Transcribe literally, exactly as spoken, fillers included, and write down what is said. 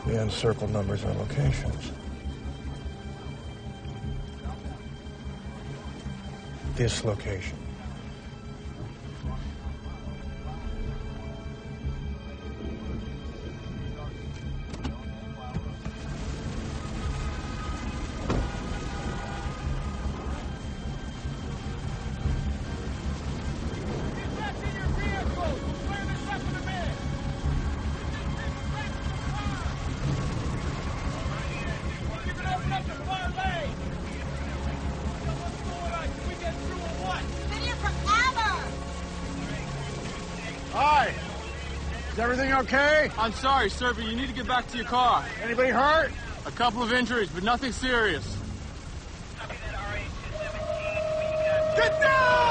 The encircled numbers are locations. This location. Is everything okay? I'm sorry, sir, but you need to get back to your car. Anybody hurt? A couple of injuries, but nothing serious. Get down!